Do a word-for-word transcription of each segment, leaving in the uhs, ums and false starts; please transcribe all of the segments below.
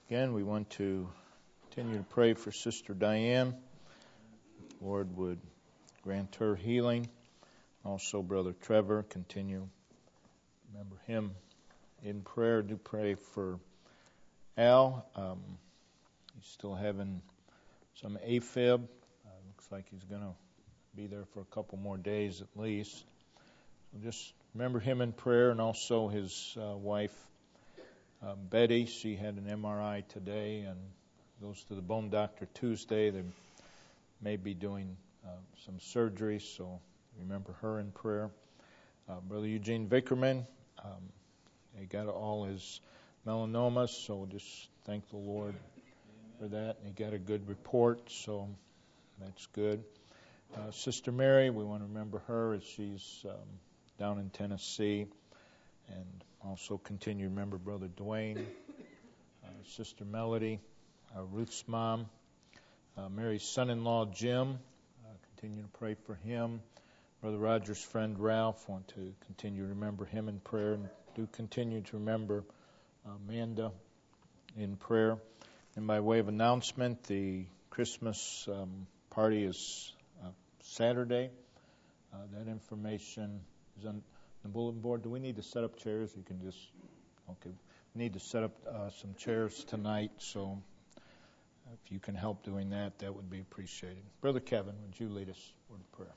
Again, we want to continue to pray for Sister Diane. Lord would grant her healing. Also, Brother Trevor, continue to remember him in prayer. Do pray for Al. Um, he's still having some AFib. Uh, looks like he's going to be there for a couple more days at least. So just remember him in prayer, and also his uh, wife, uh, Betty. She had an M R I today and goes to the bone doctor Tuesday. They may be doing uh, some surgery, so remember her in prayer. Uh, Brother Eugene Vickerman, um, he got all his melanomas, so just thank the Lord for that. He got a good report, so that's good. Uh, Sister Mary, we want to remember her as she's um, down in Tennessee, and also continue to remember Brother Dwayne, uh, Sister Melody, uh, Ruth's mom, uh, Mary's son-in-law Jim. Uh, continue to pray for him. Brother Roger's friend Ralph, want to continue to remember him in prayer, and do continue to remember uh, Amanda in prayer. And by way of announcement, the Christmas um, party is uh, Saturday. Uh, that information is on the bulletin board. Do we need to set up chairs? You can just, okay. We need to set up uh, some chairs tonight, so if you can help doing that, that would be appreciated. Brother Kevin, would you lead us in prayer?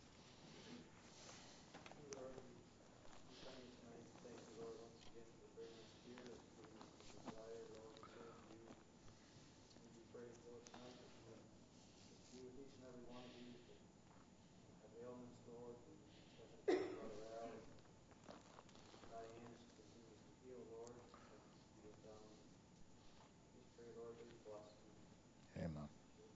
Amen.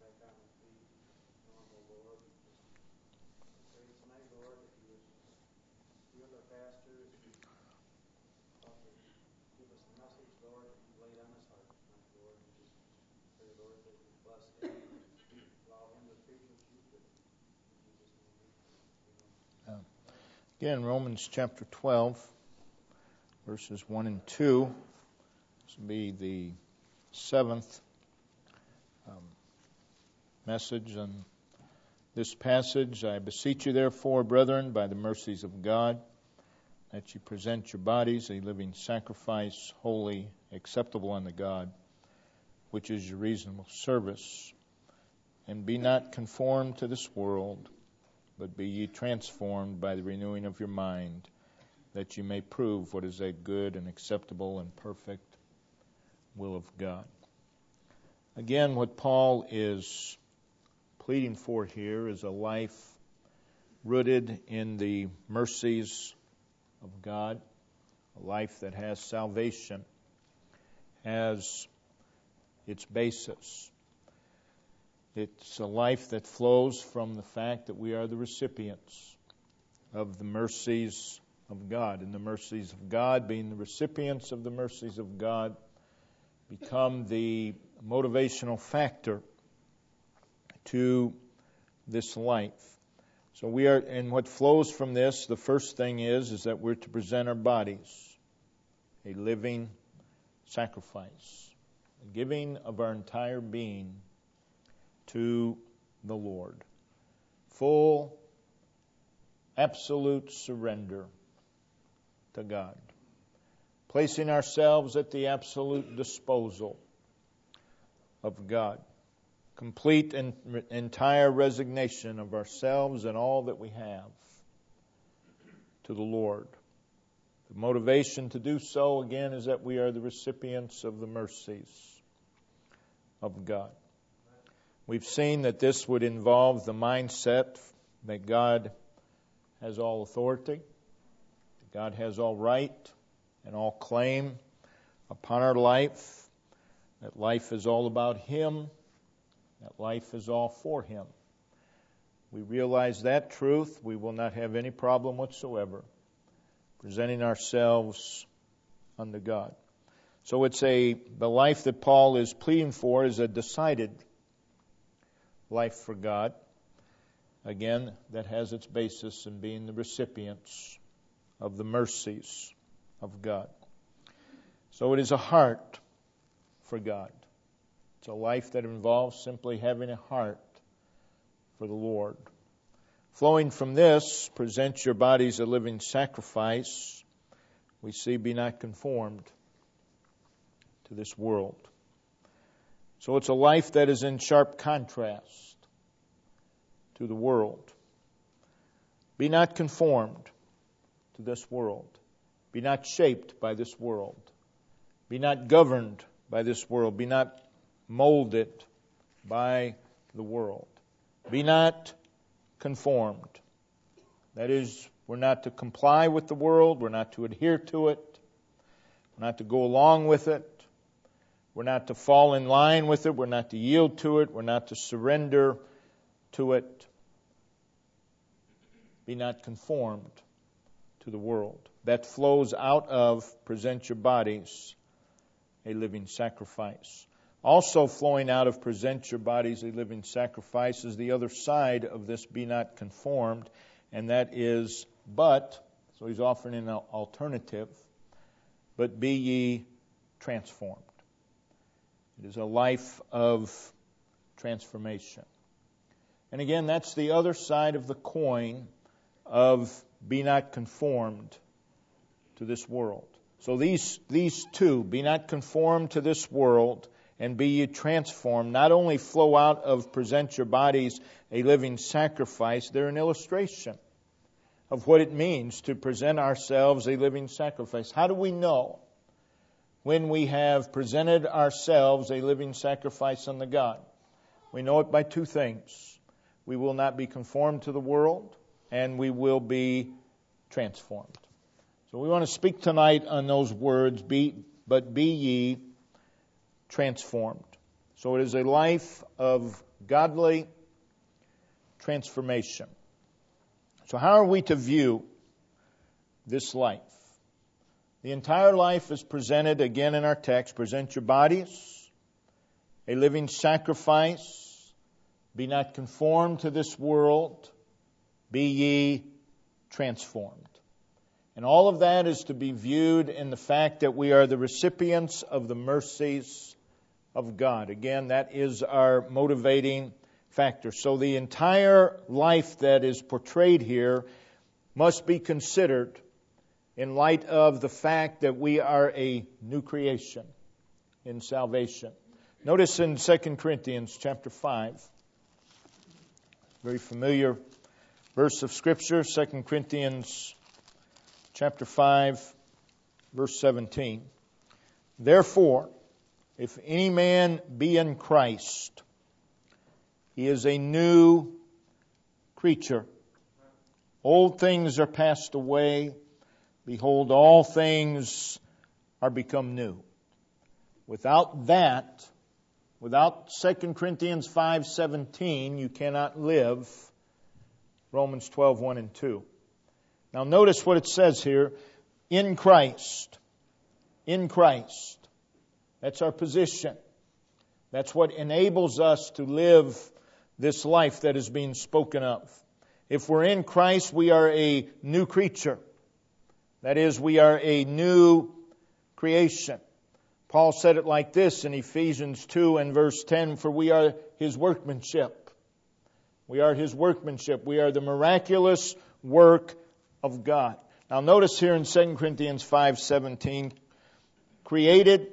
Again, Romans chapter twelve, verses one and two. This will be the seventh um, message on this passage. I beseech you, therefore, brethren, by the mercies of God, that you present your bodies a living sacrifice, holy, acceptable unto God, which is your reasonable service. And be not conformed to this world, but be ye transformed by the renewing of your mind, that you may prove what is that good and acceptable and perfect will of God. Again, what Paul is pleading for here is a life rooted in the mercies of God, a life that has salvation as its basis. It's a life that flows from the fact that we are the recipients of the mercies of God. And the mercies of God, being the recipients of the mercies of God, become the motivational factor to this life. So we are, and what flows from this, the first thing is, is that we're to present our bodies a living sacrifice, a giving of our entire being to the Lord. Full, absolute surrender to God. Placing ourselves at the absolute disposal of God. Complete and entire resignation of ourselves and all that we have to the Lord. The motivation to do so, again, is that we are the recipients of the mercies of God. We've seen that this would involve the mindset that God has all authority, that God has all right and all claim upon our life, that life is all about Him, that life is all for Him. We realize that truth, we will not have any problem whatsoever presenting ourselves unto God. So it's a the life that Paul is pleading for is a decided life for God. Again, that has its basis in being the recipients of the mercies of God. So it is a heart for God. It's a life that involves simply having a heart for the Lord. Flowing from this, present your bodies a living sacrifice. We see, be not conformed to this world. So it's a life that is in sharp contrast to the world. Be not conformed to this world. Be not shaped by this world. Be not governed by this world. Be not molded by the world. Be not conformed. That is, we're not to comply with the world. We're not to adhere to it. We're not to go along with it. We're not to fall in line with it. We're not to yield to it. We're not to surrender to it. Be not conformed to the world. That flows out of present your bodies a living sacrifice. Also flowing out of present your bodies a living sacrifice is the other side of this be not conformed, and that is but, so he's offering an alternative, but be ye transformed. It is a life of transformation. And again, that's the other side of the coin of be not conformed to this world. So these these two, be not conformed to this world and be ye transformed, not only flow out of present your bodies a living sacrifice, they're an illustration of what it means to present ourselves a living sacrifice. How do we know when we have presented ourselves a living sacrifice unto God? We know it by two things. We will not be conformed to the world, and we will be transformed. So we want to speak tonight on those words, be, but be ye transformed. So it is a life of godly transformation. So how are we to view this life? The entire life is presented again in our text. Present your bodies, a living sacrifice. Be not conformed to this world. Be ye transformed. And all of that is to be viewed in the fact that we are the recipients of the mercies of God. Again, that is our motivating factor. So the entire life that is portrayed here must be considered in light of the fact that we are a new creation in salvation. Notice in Second Corinthians chapter five, very familiar verse of Scripture, Second Corinthians chapter five, verse seventeen. Therefore, if any man be in Christ, he is a new creature. Old things are passed away. Behold, all things are become new. Without that, without Second Corinthians five seventeen, you cannot live Romans twelve, one and two. Now notice what it says here. In Christ. In Christ. That's our position. That's what enables us to live this life that is being spoken of. If we're in Christ, we are a new creature. That is, we are a new creation. Paul said it like this in Ephesians two and verse ten, for we are His workmanship. We are His workmanship. We are the miraculous work of God. Now notice here in Second Corinthians five seventeen, created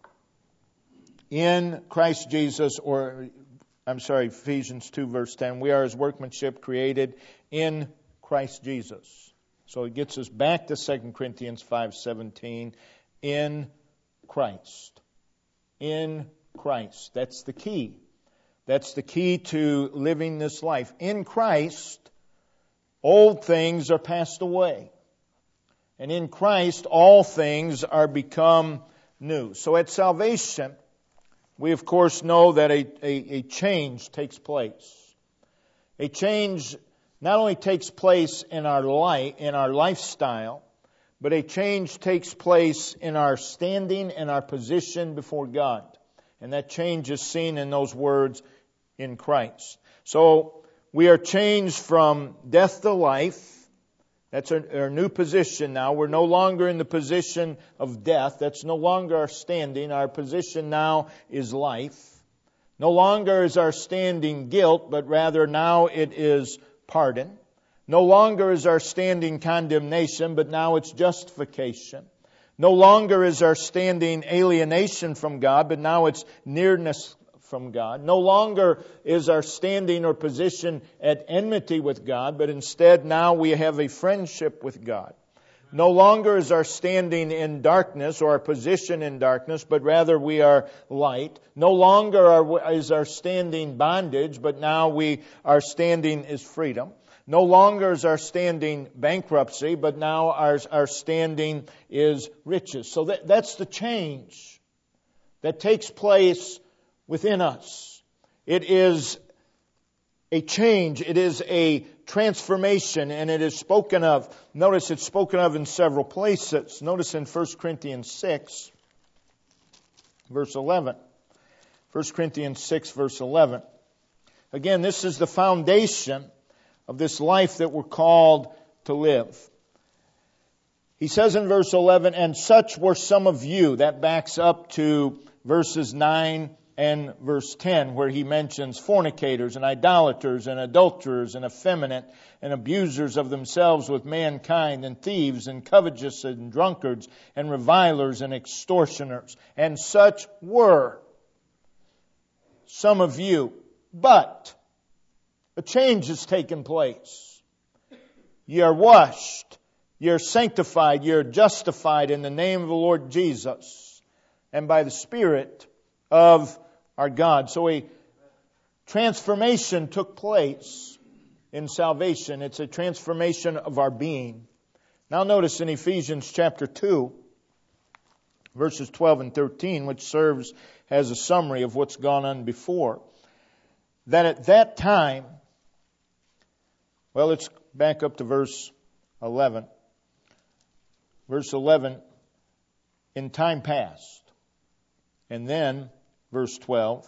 in Christ Jesus, or I'm sorry, Ephesians two verse ten, we are His workmanship created in Christ Jesus. So it gets us back to Second Corinthians five seventeen, in Christ. In Christ. That's the key. That's the key to living this life. In Christ, old things are passed away. And in Christ, all things are become new. So at salvation, we of course know that a, a, a change takes place. A change not only takes place in our life, in our lifestyle, but a change takes place in our standing and our position before God. And that change is seen in those words, in Christ. So we are changed from death to life, That's our, our new position now. We're no longer in the position of death. That's no longer our standing. Our position now is life. No longer is our standing guilt, but rather now it is pardon. No longer is our standing condemnation, but now it's justification. No longer is our standing alienation from God, but now it's nearness from God. No longer is our standing or position at enmity with God, but instead now we have a friendship with God. No longer is our standing in darkness or our position in darkness, but rather we are light. No longer are, is our standing bondage, but now we our standing is freedom. No longer is our standing bankruptcy, but now our, our standing is riches. So that, that's the change that takes place within us. It is a change. It is a transformation, and it is spoken of. Notice it's spoken of in several places. Notice in First Corinthians six, verse eleven. First Corinthians six, verse eleven. Again, this is the foundation of this life that we're called to live. He says in verse eleven, and such were some of you. That backs up to verses nine and verse ten, where he mentions fornicators and idolaters and adulterers and effeminate and abusers of themselves with mankind and thieves and covetous and drunkards and revilers and extortioners. And such were some of you. But a change has taken place. Ye are washed, ye are sanctified, ye are justified in the name of the Lord Jesus and by the Spirit of our God. So a transformation took place in salvation. It's a transformation of our being. Now notice in Ephesians chapter two, verses twelve and thirteen, which serves as a summary of what's gone on before, that at that time, well, let's back up to verse eleven. Verse eleven, in time past. And then, verse twelve,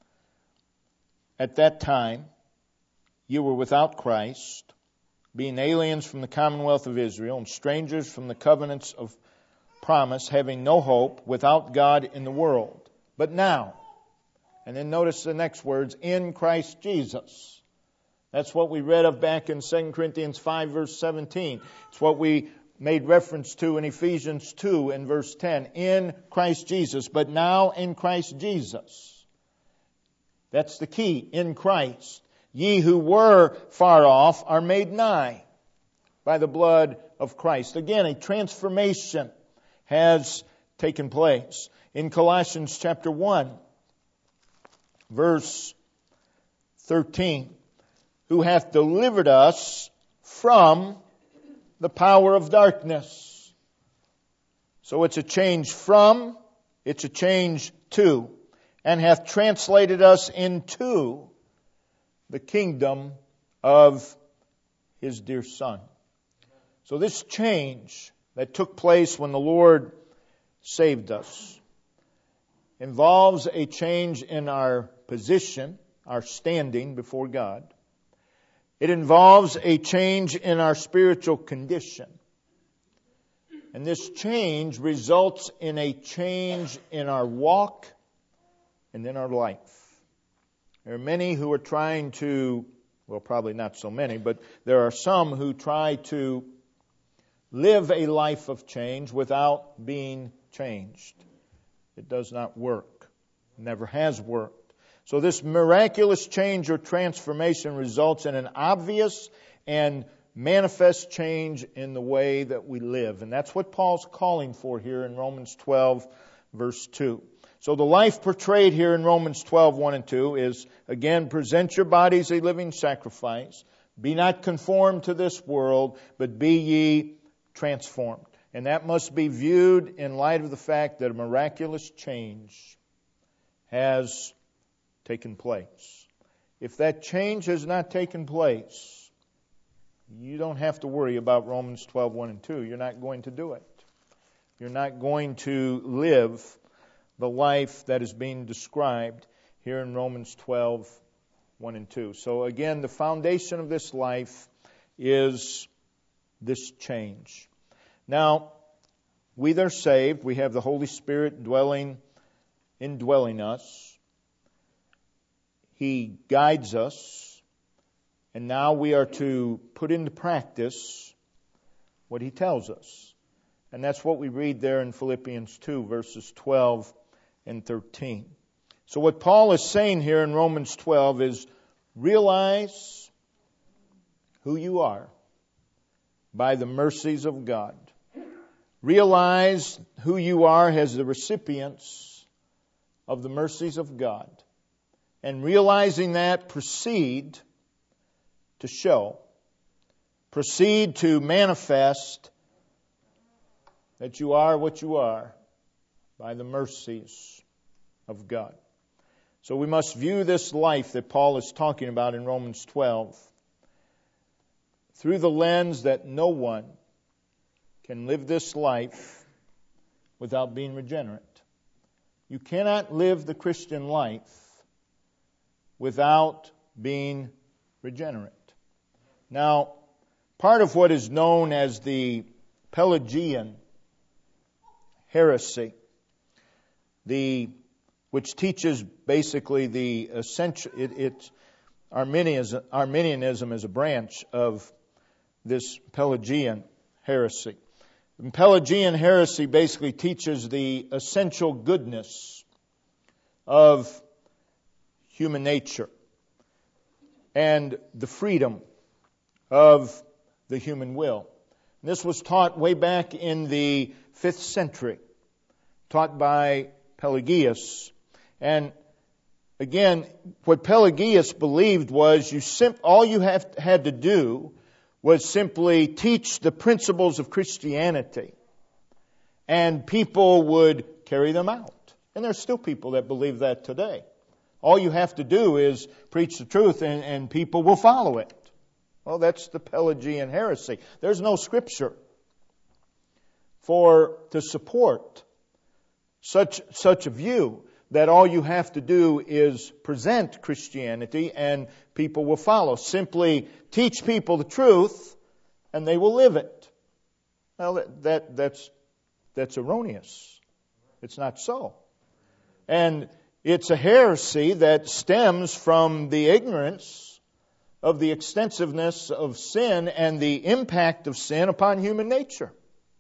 at that time, you were without Christ, being aliens from the commonwealth of Israel and strangers from the covenants of promise, having no hope, without God in the world. But now, and then notice the next words, in Christ Jesus. That's what we read of back in Second Corinthians five, verse seventeen. It's what we made reference to in Ephesians two and verse ten. In Christ Jesus. But now in Christ Jesus. That's the key. In Christ. Ye who were far off are made nigh by the blood of Christ. Again, a transformation has taken place. In Colossians chapter one, verse thirteen. Who hath delivered us from the power of darkness. So it's a change from, it's a change to, and hath translated us into the kingdom of His dear Son. So this change that took place when the Lord saved us involves a change in our position, our standing before God. It involves a change in our spiritual condition. And this change results in a change in our walk and in our life. There are many who are trying to, well, probably not so many, but there are some who try to live a life of change without being changed. It does not work. It never has worked. So this miraculous change or transformation results in an obvious and manifest change in the way that we live. And that's what Paul's calling for here in Romans twelve, verse two. So the life portrayed here in Romans twelve, one and two is, again, present your bodies a living sacrifice. Be not conformed to this world, but be ye transformed. And that must be viewed in light of the fact that a miraculous change has taken place. If that change has not taken place, you don't have to worry about Romans twelve, one and two. You're not going to do it. You're not going to live the life that is being described here in Romans twelve, one and two. So again, the foundation of this life is this change. Now, we that are saved, we have the Holy Spirit dwelling, indwelling us. He guides us, and now we are to put into practice what He tells us. And that's what we read there in Philippians two, verses twelve and thirteen. So what Paul is saying here in Romans twelve is, realize who you are by the mercies of God. Realize who you are as the recipients of the mercies of God. And realizing that, proceed to show, proceed to manifest that you are what you are by the mercies of God. So we must view this life that Paul is talking about in Romans twelve through the lens that no one can live this life without being regenerate. You cannot live the Christian life without being regenerate. Now, part of what is known as the Pelagian heresy, the which teaches basically the essential, it, it Arminianism, Arminianism is a branch of this Pelagian heresy. The Pelagian heresy basically teaches the essential goodness of human nature and the freedom of the human will. And this was taught way back in the fifth century, taught by Pelagius. And again, what Pelagius believed was you sim- all you have had to do was simply teach the principles of Christianity, and people would carry them out. And there's still people that believe that today. All you have to do is preach the truth, and, and people will follow it. Well, that's the Pelagian heresy. There's no scripture for to support such such a view that all you have to do is present Christianity and people will follow. Simply teach people the truth and they will live it. Well, that, that that's that's erroneous. It's not so. And it's a heresy that stems from the ignorance of the extensiveness of sin and the impact of sin upon human nature.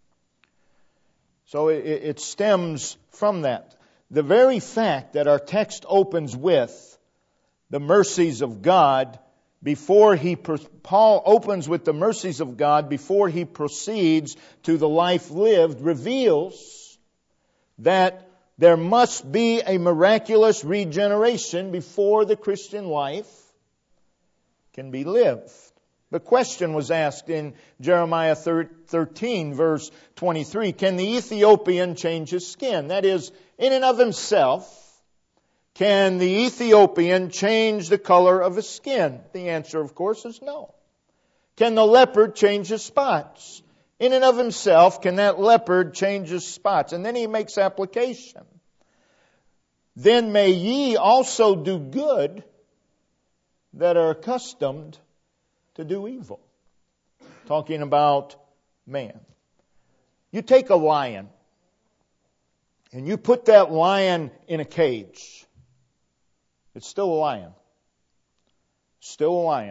So it, it stems from that. The very fact that our text opens with the mercies of God before he, Paul opens with the mercies of God before he proceeds to the life lived, reveals that there must be a miraculous regeneration before the Christian life can be lived. The question was asked in Jeremiah thirteen, verse twenty-three, can the Ethiopian change his skin? That is, in and of himself, can the Ethiopian change the color of his skin? The answer, of course, is no. Can the leopard change his spots? In and of himself, can that leopard change his spots? And then he makes application. Then may ye also do good that are accustomed to do evil. Talking about man. You take a lion and you put that lion in a cage. It's still a lion. Still a lion.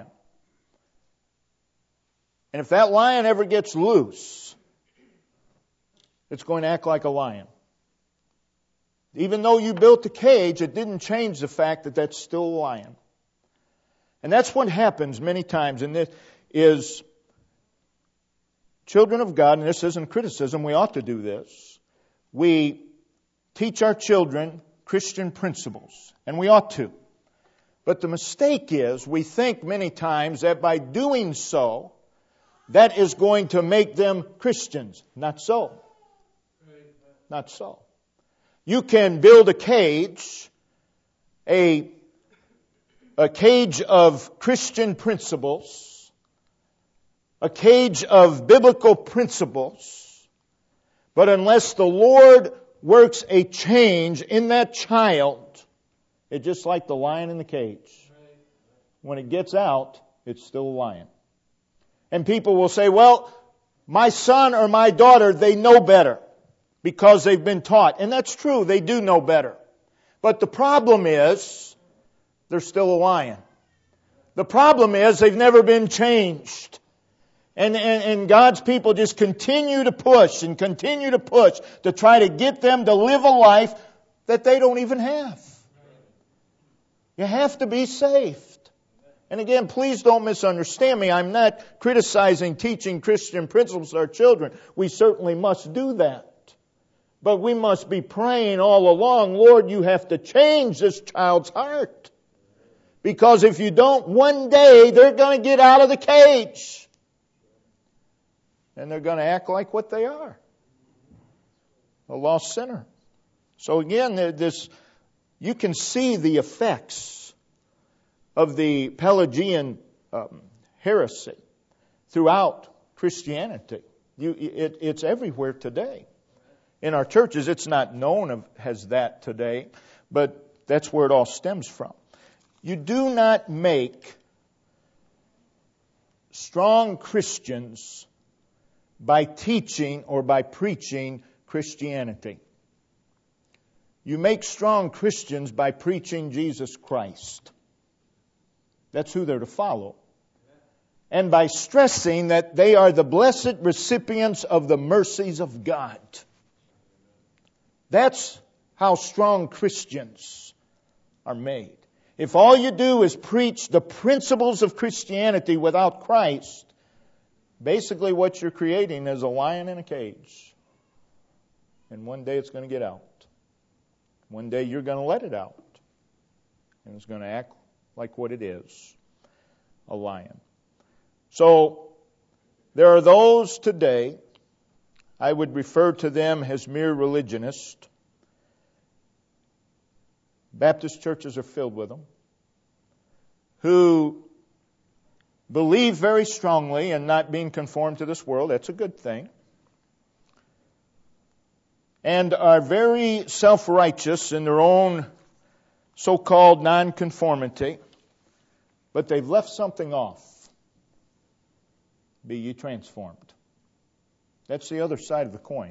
And if that lion ever gets loose, it's going to act like a lion. Even though you built the cage, it didn't change the fact that that's still a lion. And that's what happens many times, and this is children of God, and this isn't criticism, we ought to do this. We teach our children Christian principles, and we ought to. But the mistake is we think many times that by doing so, that is going to make them Christians. Not so. Not so. You can build a cage, a A cage of Christian principles, a cage of biblical principles, but unless the Lord works a change in that child, it's just like the lion in the cage. When it gets out, it's still a lion. And people will say, well, my son or my daughter, they know better because they've been taught. And that's true, they do know better. But the problem is, they're still a lion. The problem is, they've never been changed. And, and, and God's people just continue to push and continue to push to try to get them to live a life that they don't even have. You have to be saved. And again, please don't misunderstand me. I'm not criticizing teaching Christian principles to our children. We certainly must do that. But we must be praying all along, Lord, you have to change this child's heart. Because if you don't, one day they're going to get out of the cage. And they're going to act like what they are. A lost sinner. So again, this, you can see the effects of the Pelagian um, heresy throughout Christianity. You, it, it's everywhere today. In our churches, it's not known as that today, but that's where it all stems from. You do not make strong Christians by teaching or by preaching Christianity. You make strong Christians by preaching Jesus Christ. That's who they're to follow. And by stressing that they are the blessed recipients of the mercies of God. That's how strong Christians are made. If all you do is preach the principles of Christianity without Christ, basically what you're creating is a lion in a cage. And one day it's going to get out. One day you're going to let it out. And it's going to act like what it is, a lion. So, there are those today, I would refer to them as mere religionists. Baptist churches are filled with them, who believe very strongly in not being conformed to this world. That's a good thing. And are very self-righteous in their own so-called non-conformity. But they've left something off. Be ye transformed. That's the other side of the coin.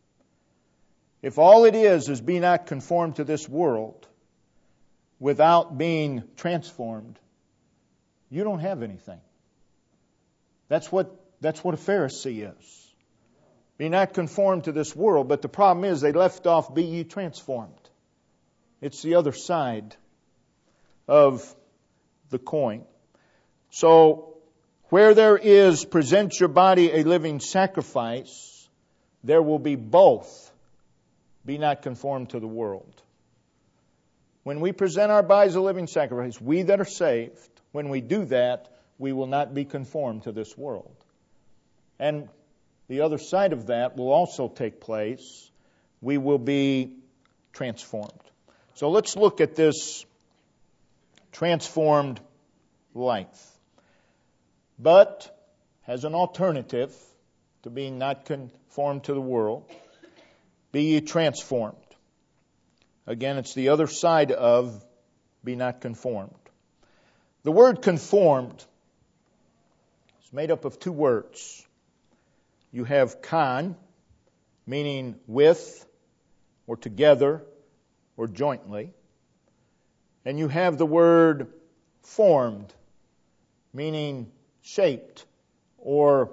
If all it is is be not conformed to this world without being transformed, you don't have anything. That's what, that's what a Pharisee is. Be not conformed to this world, but the problem is they left off be ye transformed. It's the other side of the coin. So, where there is present your body a living sacrifice, there will be both. Be not conformed to the world. When we present our bodies a living sacrifice, we that are saved, when we do that, we will not be conformed to this world. And the other side of that will also take place. We will be transformed. So let's look at this transformed life. But as an alternative to being not conformed to the world, be ye transformed. Again, it's the other side of be not conformed. The word conformed is made up of two words. You have con, meaning with, or together, or jointly. And you have the word formed, meaning shaped, or,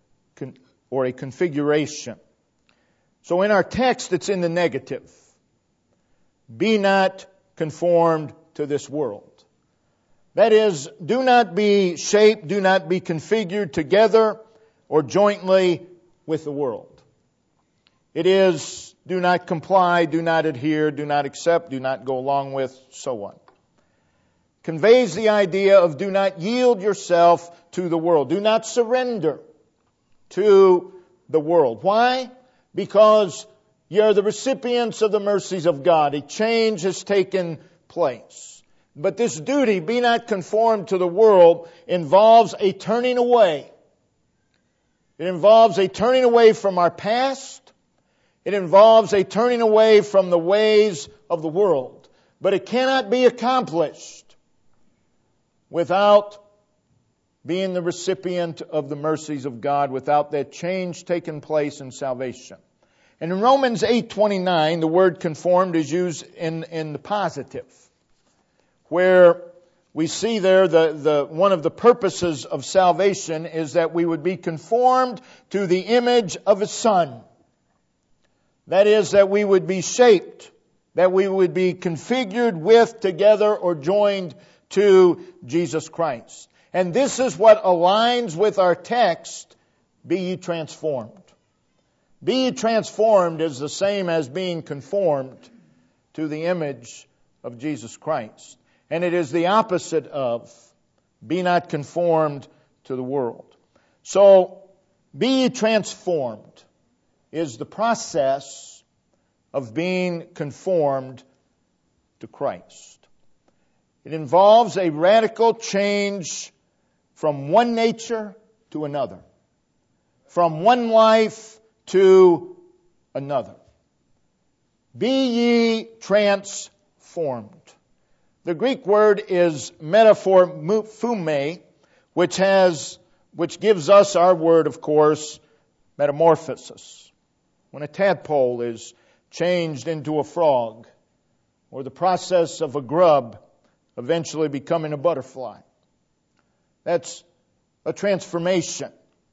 or a configuration. So in our text, it's in the negative. Be not conformed to this world. That is, do not be shaped, do not be configured together or jointly with the world. It is, do not comply, do not adhere, do not accept, do not go along with, so on. Conveys the idea of do not yield yourself to the world. Do not surrender to the world. Why? Because you're the recipients of the mercies of God. A change has taken place. But this duty, be not conformed to the world, involves a turning away. It involves a turning away from our past. It involves a turning away from the ways of the world. But it cannot be accomplished without being the recipient of the mercies of God without that change taking place in salvation. And in Romans eight twenty-nine, the word conformed is used in, in the positive, where we see there the, the one of the purposes of salvation is that we would be conformed to the image of His Son. That is, that we would be shaped, that we would be configured with, together, or joined to Jesus Christ. And this is what aligns with our text, be ye transformed. Be ye transformed is the same as being conformed to the image of Jesus Christ. And it is the opposite of be not conformed to the world. So, be ye transformed is the process of being conformed to Christ. It involves a radical change from one nature to another, from one life to another. Be ye transformed. The Greek word is metaphormphumē, which has, which gives us our word, of course, metamorphosis. When a tadpole is changed into a frog, or the process of a grub eventually becoming a butterfly. That's a transformation.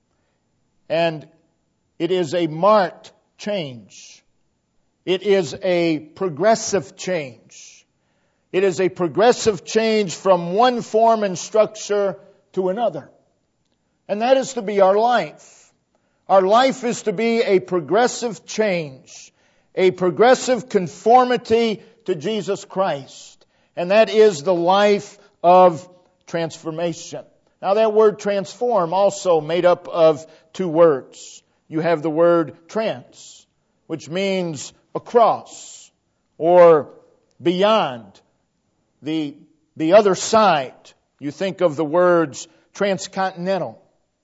And it is a marked change. It is a progressive change. It is a progressive change from one form and structure to another. And that is to be our life. Our life is to be a progressive change, a progressive conformity to Jesus Christ. And that is the life of transformation. Now that word transform also made up of two words. You have the word trans, which means across or beyond, the, the other side. You think of the words transcontinental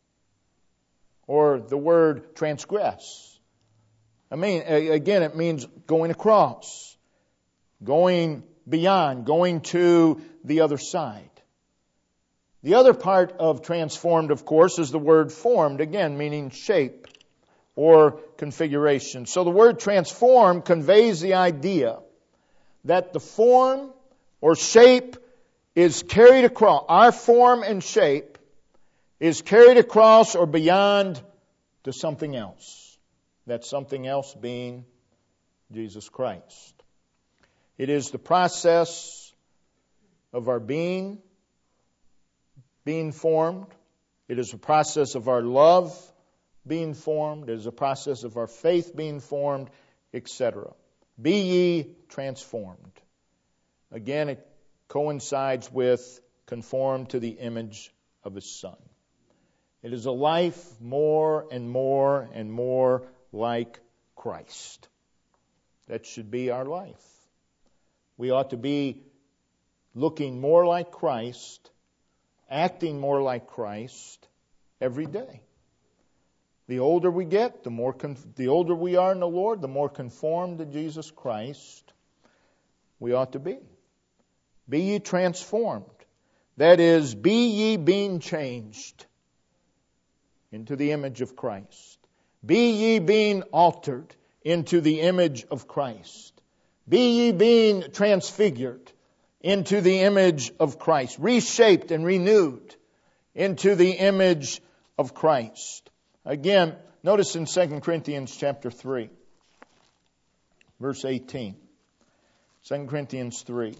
or the word transgress. I mean, again, it means going across, going beyond, going to the other side. The other part of transformed, of course, is the word formed, again, meaning shape or configuration. So the word transform conveys the idea that the form or shape is carried across, our form and shape is carried across or beyond to something else. That something else being Jesus Christ. It is the process of our being being formed. It is a process of our love being formed. It is a process of our faith being formed, et cetera. Be ye transformed. Again, it coincides with conform to the image of His Son. It is a life more and more and more like Christ. That should be our life. We ought to be looking more like Christ, acting more like Christ every day. The older we get, the more conf- the older we are in the Lord, the more conformed to Jesus Christ we ought to be. Be ye transformed. That is, be ye being changed into the image of Christ. Be ye being altered into the image of Christ. Be ye being transfigured into the image of Christ. Reshaped and renewed into the image of Christ. Again, notice in Second Corinthians chapter three, verse eighteen. Second Corinthians three,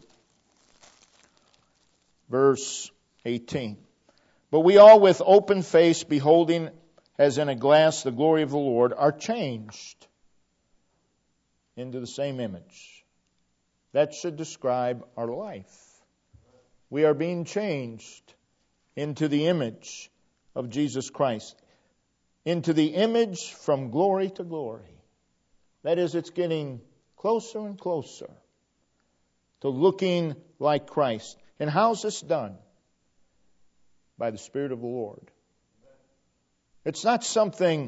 verse eighteen. But we all with open face, beholding as in a glass the glory of the Lord, are changed into the same image. That should describe our life. We are being changed into the image of Jesus Christ. Into the image from glory to glory. That is, it's getting closer and closer to looking like Christ. And how's this done? By the Spirit of the Lord. It's not something,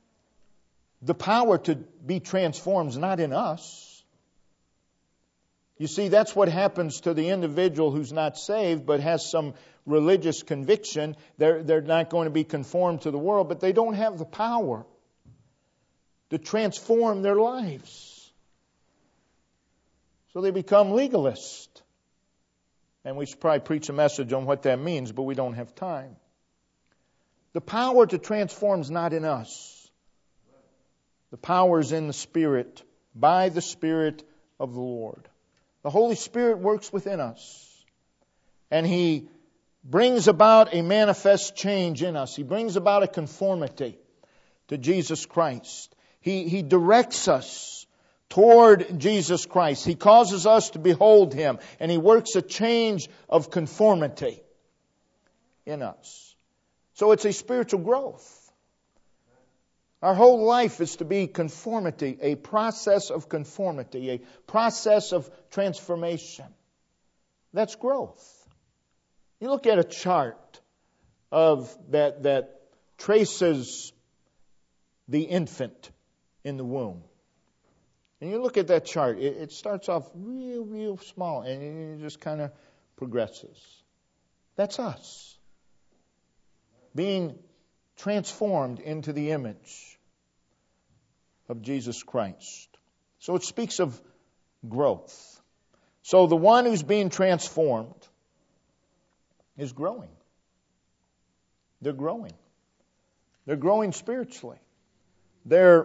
the power to be transformed is not in us. You see, that's what happens to the individual who's not saved but has some religious conviction. They're, they're not going to be conformed to the world, but they don't have the power to transform their lives. So they become legalists. And we should probably preach a message on what that means, but we don't have time. The power to transform is not in us. The power is in the Spirit, by the Spirit of the Lord. The Holy Spirit works within us. And He brings about a manifest change in us. He brings about a conformity to Jesus Christ. He, he directs us toward Jesus Christ. He causes us to behold Him. And He works a change of conformity in us. So it's a spiritual growth. Our whole life is to be conformity, a process of conformity, a process of transformation. That's growth. You look at a chart of that that traces the infant in the womb. And you look at that chart, it, it starts off real, real small, and it just kind of progresses. That's us. Being transformed into the image of Jesus Christ. So it speaks of growth. So the one who's being transformed is growing. They're growing. They're growing spiritually. Their,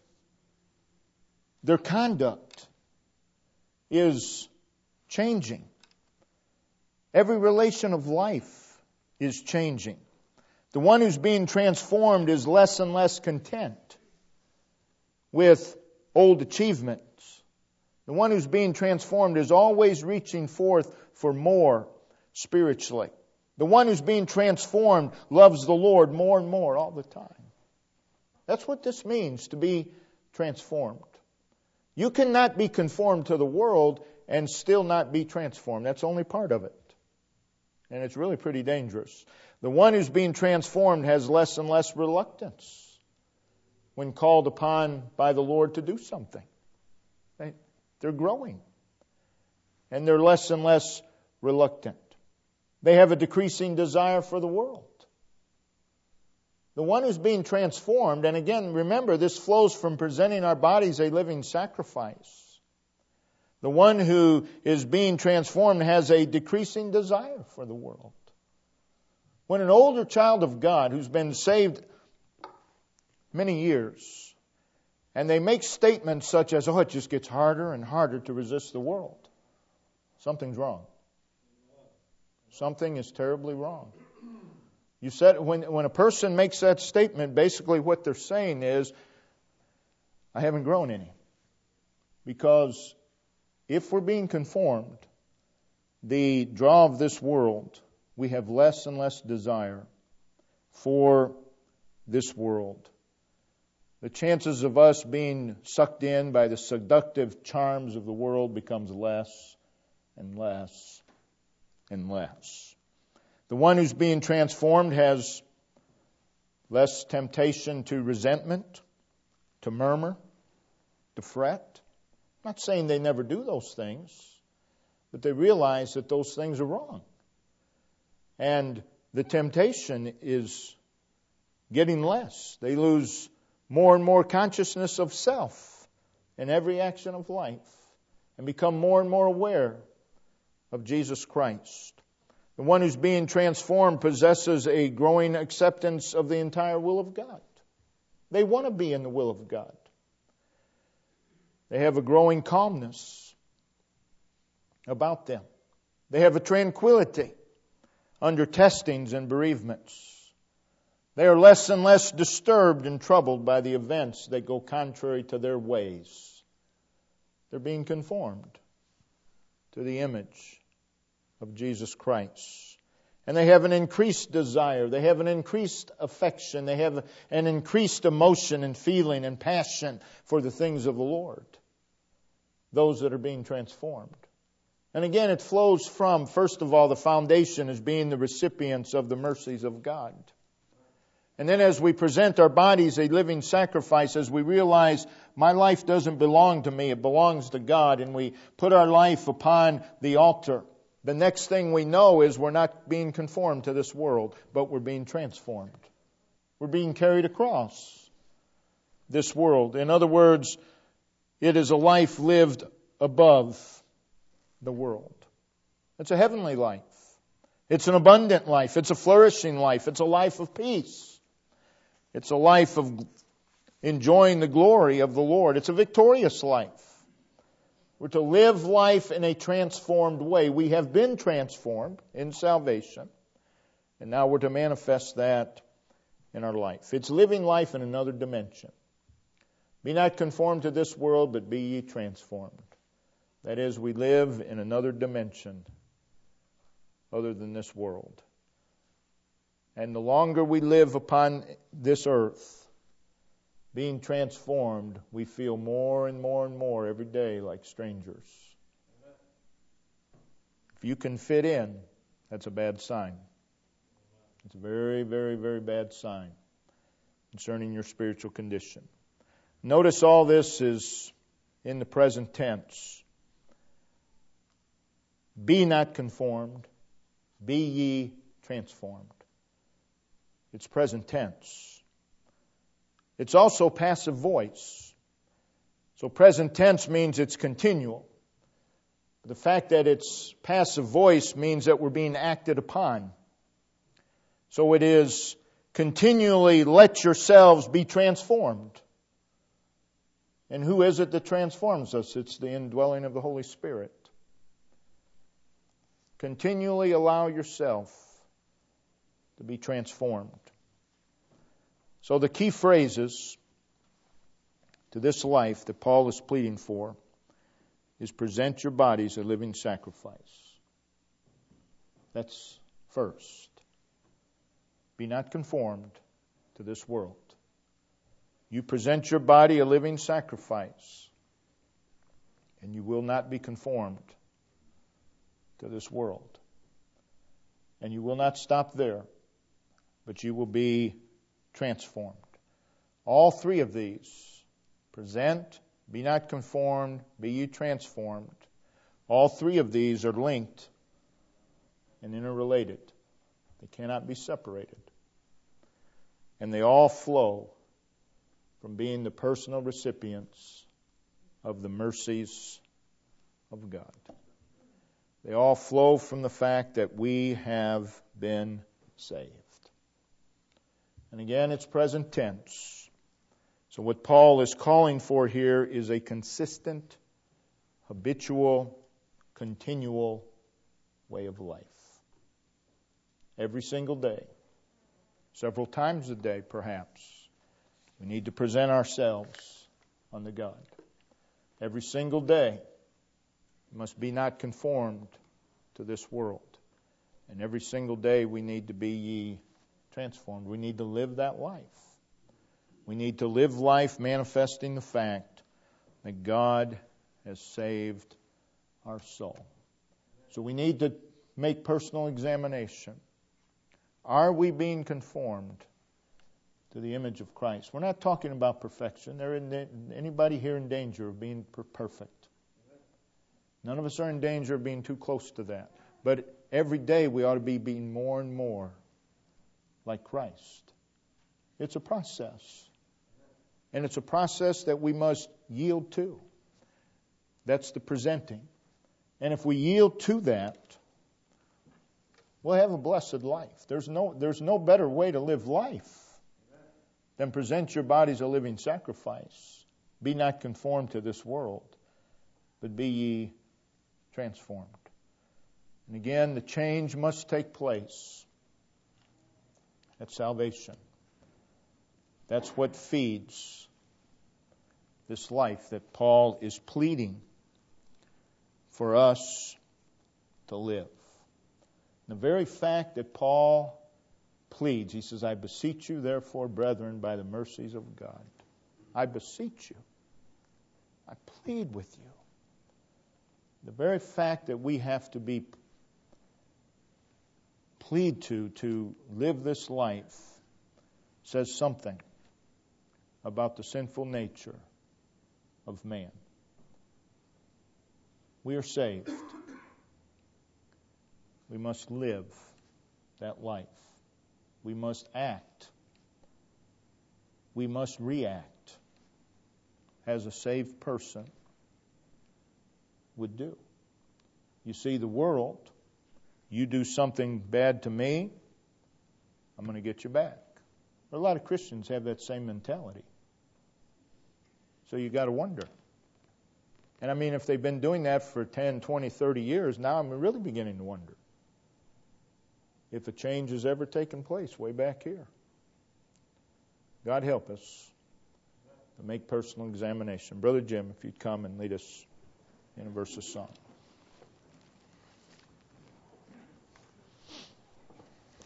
their conduct is changing. Every relation of life is changing. The one who's being transformed is less and less content with old achievements. The one who's being transformed is always reaching forth for more spiritually. The one who's being transformed loves the Lord more and more all the time. That's what this means, to be transformed. You cannot be conformed to the world and still not be transformed. That's only part of it. And it's really pretty dangerous. The one who's being transformed has less and less reluctance when called upon by the Lord to do something. They, they're growing. And they're less and less reluctant. They have a decreasing desire for the world. The one who's being transformed, and again, remember, this flows from presenting our bodies a living sacrifice. The one who is being transformed has a decreasing desire for the world. When an older child of God who's been saved many years, and they make statements such as, oh, it just gets harder and harder to resist the world, something's wrong. Something is terribly wrong. You said when when a person makes that statement, basically what they're saying is, I haven't grown any. Because if we're being conformed, the draw of this world, we have less and less desire for this world. The chances of us being sucked in by the seductive charms of the world becomes less and less and less. The one who's being transformed has less temptation to resentment, to murmur, to fret. I'm not saying they never do those things, but they realize that those things are wrong. And the temptation is getting less. They lose more and more consciousness of self in every action of life and become more and more aware of Jesus Christ. The one who's being transformed possesses a growing acceptance of the entire will of God. They want to be in the will of God. They have a growing calmness about them. They have a tranquility under testings and bereavements. They are less and less disturbed and troubled by the events that go contrary to their ways. They're being conformed to the image of Jesus Christ. And they have an increased desire. They have an increased affection. They have an increased emotion and feeling and passion for the things of the Lord. Those that are being transformed. And again, it flows from, first of all, the foundation as being the recipients of the mercies of God. And then as we present our bodies a living sacrifice, as we realize my life doesn't belong to me, it belongs to God, and we put our life upon the altar, the next thing we know is we're not being conformed to this world, but we're being transformed. We're being carried across this world. In other words, it is a life lived above the world. It's a heavenly life. It's an abundant life. It's a flourishing life. It's a life of peace. It's a life of enjoying the glory of the Lord. It's a victorious life. We're to live life in a transformed way. We have been transformed in salvation, and now we're to manifest that in our life. It's living life in another dimension. Be not conformed to this world, but be ye transformed. That is, we live in another dimension other than this world. And the longer we live upon this earth, being transformed, we feel more and more and more every day like strangers. If you can fit in, that's a bad sign. It's a very, very, very bad sign concerning your spiritual condition. Notice all this is in the present tense. Be not conformed, be ye transformed. It's present tense. It's also passive voice. So present tense means it's continual. The fact that it's passive voice means that we're being acted upon. So it is continually let yourselves be transformed. And who is it that transforms us? It's the indwelling of the Holy Spirit. Continually allow yourself to be transformed. So the key phrases to this life that Paul is pleading for is present your bodies a living sacrifice. That's first. Be not conformed to this world. You present your body a living sacrifice, and you will not be conformed to this world. And you will not stop there, but you will be transformed. All three of these, present, be not conformed, be ye transformed, all three of these are linked and interrelated. They cannot be separated. And they all flow from being the personal recipients of the mercies of God. They all flow from the fact that we have been saved. And again, it's present tense. So what Paul is calling for here is a consistent, habitual, continual way of life. Every single day, several times a day perhaps, we need to present ourselves unto God. Every single day must be not conformed to this world. And every single day we need to be ye transformed. We need to live that life. We need to live life manifesting the fact that God has saved our soul. So we need to make personal examination. Are we being conformed to the image of Christ? We're not talking about perfection. There isn't anybody here in danger of being perfect. None of us are in danger of being too close to that. But every day we ought to be being more and more like Christ. It's a process. And it's a process that we must yield to. That's the presenting. And if we yield to that, we'll have a blessed life. There's no, there's no better way to live life than present your bodies a living sacrifice. Be not conformed to this world, but be ye transformed. And again, the change must take place at salvation. That's what feeds this life that Paul is pleading for us to live. The very fact that Paul pleads, he says, I beseech you, therefore, brethren, by the mercies of God. I beseech you. I plead with you. The very fact that we have to be plead to, to live this life says something about the sinful nature of man. We are saved. We must live that life. We must act. We must react as a saved person would do. You see, the world, you do something bad to me, I'm going to get you back. A lot of Christians have that same mentality. So you got to wonder. And I mean, if they've been doing that for ten, twenty, thirty years, now I'm really beginning to wonder if a change has ever taken place way back here. God help us to make personal examination. Brother Jim, if you'd come and lead us in a verse of song.